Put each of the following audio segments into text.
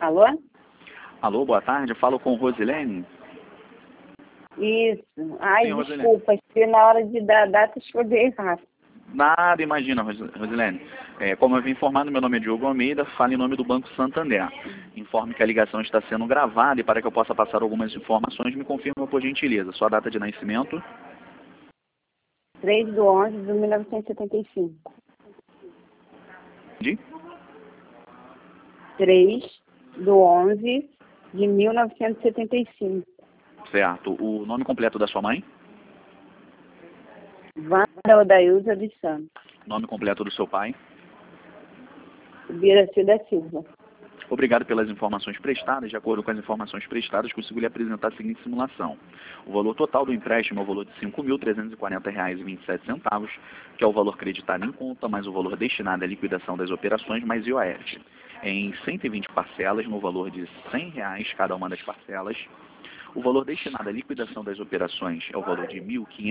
Alô? Alô, boa tarde. Eu falo com Rosilene. Isso. Ai, Sim, Rosilene. desculpa, se na hora de dar a data escrevi errado. Nada, imagina, Rosilene. Como eu vim informando, meu nome é Diogo Almeida, falo em nome do Banco Santander. Informe que a ligação está sendo gravada e para que eu possa passar algumas informações, me confirma por gentileza. Sua data de nascimento? 3/11/1975. De? 3/11/1975. Certo. O nome completo da sua mãe? Wanda Odailza dos Santos. Nome completo do seu pai? Biraci da Silva. Obrigado pelas informações prestadas. De acordo com as informações prestadas, consigo lhe apresentar a seguinte simulação. O valor total do empréstimo é o valor de R$ 5.340,27, que é o valor creditado em conta, mais o valor destinado à liquidação das operações, mais IOF. Em 120 parcelas, no valor de R$ 100 cada uma das parcelas. O valor destinado à liquidação das operações é o valor de R$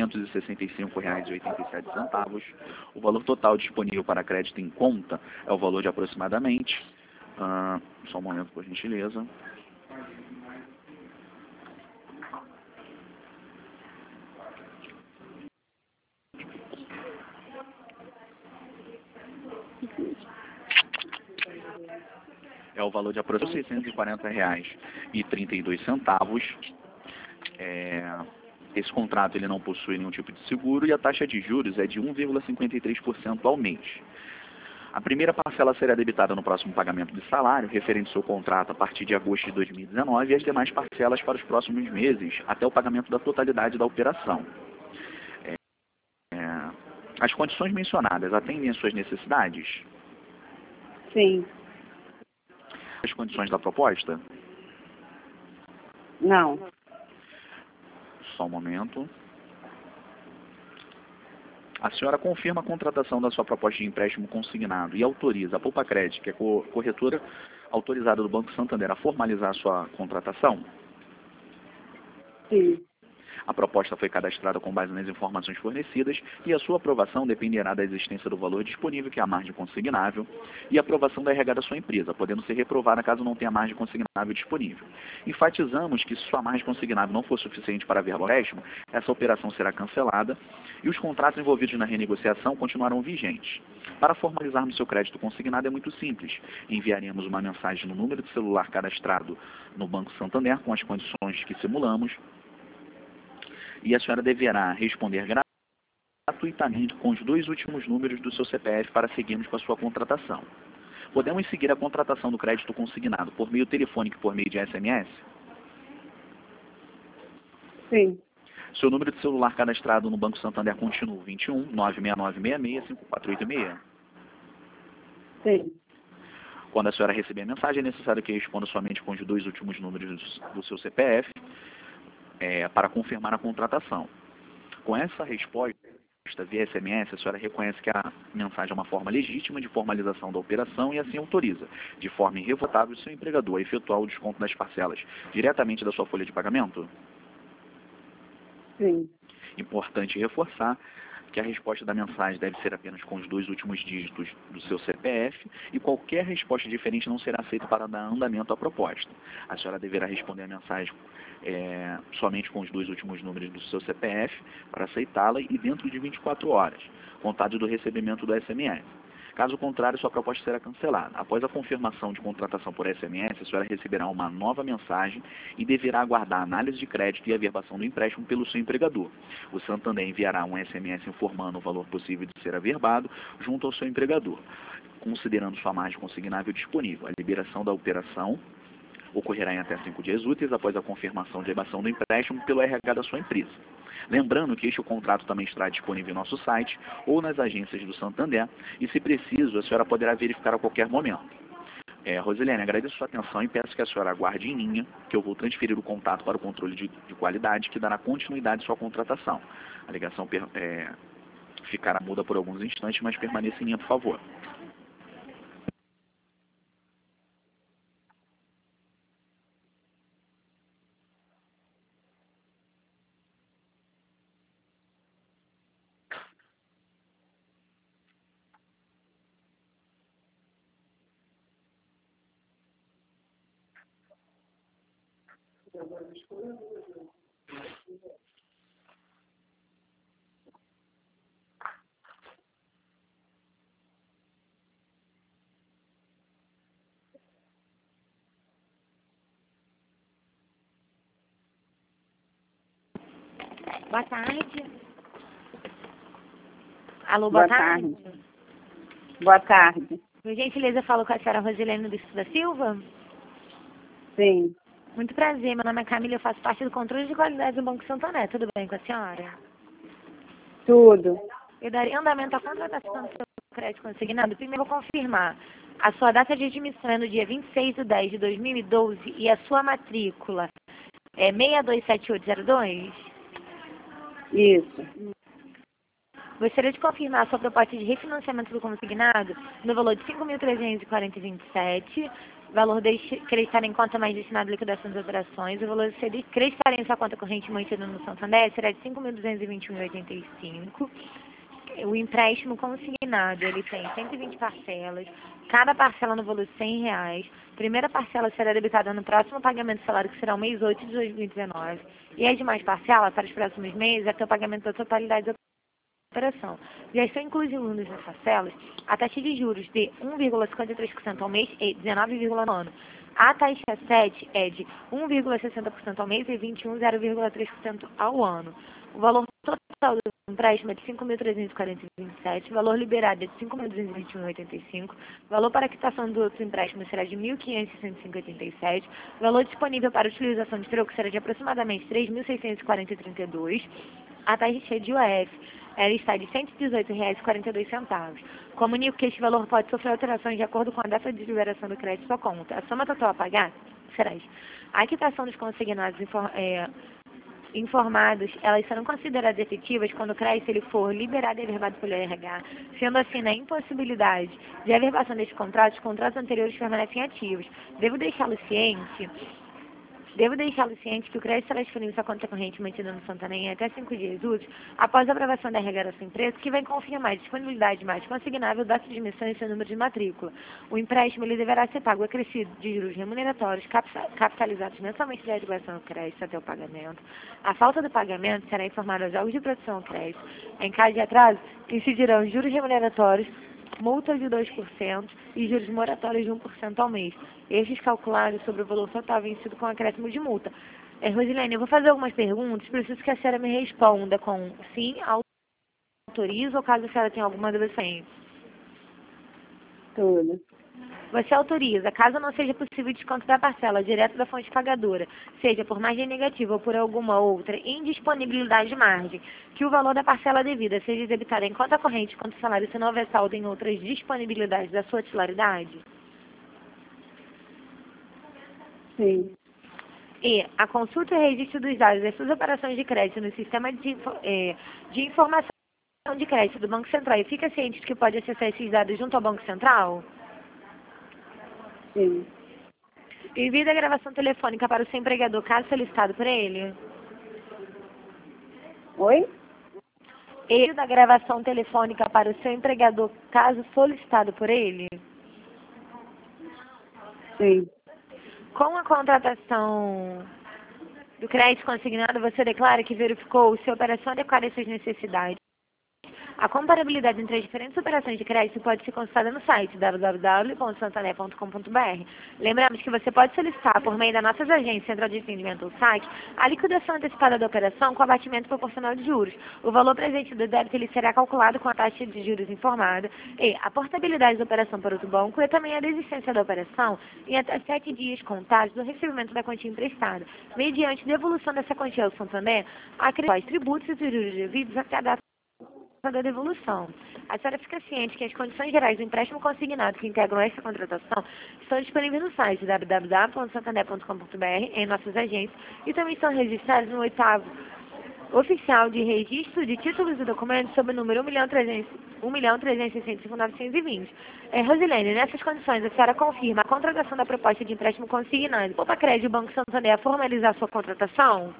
1.565,87. O valor total disponível para crédito em conta é o valor de aproximadamente... só um momento, por gentileza. É o valor de aproximadamente R$ 640,32. Esse contrato ele não possui nenhum tipo de seguro e a taxa de juros é de 1,53% ao mês. A primeira parcela será debitada no próximo pagamento de salário, referente ao seu contrato a partir de agosto de 2019, e as demais parcelas para os próximos meses, até o pagamento da totalidade da operação. As condições mencionadas atendem às suas necessidades? Sim. As condições da proposta? Não. Só um momento. A senhora confirma a contratação da sua proposta de empréstimo consignado e autoriza a Poupa-Crédito, que é corretora autorizada do Banco Santander, a formalizar a sua contratação? Sim. A proposta foi cadastrada com base nas informações fornecidas e a sua aprovação dependerá da existência do valor disponível, que é a margem consignável, e a aprovação da RH da sua empresa, podendo ser reprovada caso não tenha margem consignável disponível. Enfatizamos que se sua margem consignável não for suficiente para verba empréstimo, essa operação será cancelada e os contratos envolvidos na renegociação continuarão vigentes. Para formalizarmos seu crédito consignado é muito simples. Enviaremos uma mensagem no número de celular cadastrado no Banco Santander com as condições que simulamos, e a senhora deverá responder gratuitamente com os 2 últimos números do seu CPF para seguirmos com a sua contratação. Podemos seguir a contratação do crédito consignado por meio telefônico e por meio de SMS? Sim. Seu número de celular cadastrado no Banco Santander continua 21 96966 5486. Sim. Quando a senhora receber a mensagem, é necessário que responda somente com os 2 últimos números do seu CPF para confirmar a contratação. Com essa resposta via SMS, a senhora reconhece que a mensagem é uma forma legítima de formalização da operação e assim autoriza, de forma irrevogável, o seu empregador a efetuar o desconto das parcelas diretamente da sua folha de pagamento? Sim. Importante reforçar que a resposta da mensagem deve ser apenas com os 2 últimos dígitos do seu CPF e qualquer resposta diferente não será aceita para dar andamento à proposta. A senhora deverá responder a mensagem somente com os 2 últimos números do seu CPF para aceitá-la e dentro de 24 horas, contado do recebimento do SMS. Caso contrário, sua proposta será cancelada. Após a confirmação de contratação por SMS, a senhora receberá uma nova mensagem e deverá aguardar a análise de crédito e averbação do empréstimo pelo seu empregador. O Santander enviará um SMS informando o valor possível de ser averbado junto ao seu empregador, considerando sua margem consignável disponível. A liberação da operação ocorrerá em até 5 dias úteis após a confirmação de averbação do empréstimo pelo RH da sua empresa. Lembrando que este contrato também estará disponível em nosso site ou nas agências do Santander e, se preciso, a senhora poderá verificar a qualquer momento. Rosilene, agradeço a sua atenção e peço que a senhora aguarde em linha, que eu vou transferir o contato para o controle de qualidade, que dará continuidade à sua contratação. A ligação ficará muda por alguns instantes, mas permaneça em linha, por favor. Boa tarde. Alô, Boa boa tarde. tarde. Boa tarde. Por gentileza, falo com a senhora Rosilene da Silva. Sim, Muito prazer, meu nome é Camila, eu faço parte do controle de qualidade do Banco Santander. Tudo bem com a senhora? tudo. Eu daria andamento à contratação do seu crédito consignado. Primeiro, eu vou confirmar. A sua data de admissão é no dia 26/10/2012 e a sua matrícula é 627802? Isso. Gostaria de confirmar a sua proposta de refinanciamento do consignado no valor de R$ 5.340,27, valor de creditar em conta mais destinado à liquidação das operações. O valor de creditar em sua conta corrente mantida no Santander será de R$ 5.221,85. O empréstimo consignado, ele tem 120 parcelas, cada parcela no valor de R$ 100. Primeira parcela será debitada no próximo pagamento do salário, que será o mês 8 de 2019. E as demais parcelas, para os próximos meses, até o pagamento da totalidade da operação. Já estão incluídos nessas parcelas a taxa de juros de 1,53% ao mês e 19,1% ao ano. A taxa 7 é de 1,60% ao mês e 21,03% ao ano. O valor total do empréstimo é de R$ 5.340,27, o valor liberado é de R$ 5.221,85, o valor para a quitação do outro empréstimo será de R$ 1.565,87, o valor disponível para utilização de troco será de aproximadamente R$ 3.640,32, a taxa de UF ela está de R$ 118,42. Comunico que este valor pode sofrer alterações de acordo com a data de liberação do crédito à sua conta. A soma total a pagar será a quitação dos consignados informados, elas serão consideradas efetivas quando o crédito ele for liberado e averbado pelo RH, sendo assim, na impossibilidade de averbação destes contratos, os contratos anteriores permanecem ativos. Devo deixá-lo ciente que o crédito será disponível em sua conta corrente mantida no Santander em até 5 dias úteis, após a aprovação da RH da sua empresa, que vai confirmar a disponibilidade mais consignável da sua admissão e seu número de matrícula. O empréstimo ele deverá ser pago acrescido de juros remuneratórios capitalizados mensalmente da regulação do crédito até o pagamento. A falta do pagamento será informada aos órgãos de produção ao crédito. Em caso de atraso, incidirão juros remuneratórios, multa de 2% e juros moratórios de 1% ao mês. Estes calculados sobre o valor total vencido com acréscimo de multa. Rosilene, eu vou fazer algumas perguntas, preciso que a senhora me responda com sim, autoriza, ou caso a senhora tenha alguma dúvida, sim. Tudo. Você autoriza, caso não seja possível desconto da parcela direto da fonte pagadora, seja por margem negativa ou por alguma outra indisponibilidade de margem, que o valor da parcela devida seja debitado em conta corrente quanto o salário se não houver saldo em outras disponibilidades da sua titularidade? Sim. E a consulta e registro dos dados das suas operações de crédito no sistema de informação de crédito do Banco Central e fica ciente de que pode acessar esses dados junto ao Banco Central? Sim. Envie a gravação telefônica para o seu empregador, caso solicitado por ele. Oi? Envie da gravação telefônica para o seu empregador, caso solicitado por ele. Sim. Com a contratação do crédito consignado, você declara que verificou se a operação adequada às suas necessidades. A comparabilidade entre as diferentes operações de crédito pode ser consultada no site www.santander.com.br. Lembramos que você pode solicitar, por meio das nossas agências Central de Atendimento ou SAC, a liquidação antecipada da operação com abatimento proporcional de juros. O valor presente do débito ele será calculado com a taxa de juros informada e a portabilidade da operação para outro banco e também a desistência da operação em até 7 dias contados do recebimento da quantia emprestada. Mediante devolução dessa quantia ao Santander, acresce os tributos e juros devidos até a data da devolução. A senhora fica ciente que as condições gerais do empréstimo consignado que integram essa contratação estão disponíveis no site www.santander.com.br, em nossas agências, e também estão registrados no 8º oficial de registro de títulos e documentos sob o número 1.365.920. Rosilene, nessas condições, a senhora confirma a contratação da proposta de empréstimo consignado. Poupa Crédito, o Banco Santander a formalizar sua contratação?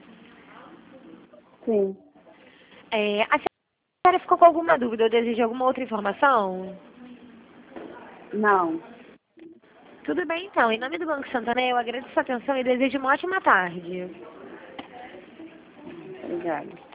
Sim. A senhora ficou com alguma dúvida ou deseja alguma outra informação? Não. Tudo bem, então. Em nome do Banco Santander, eu agradeço a atenção e desejo uma ótima tarde. Obrigada.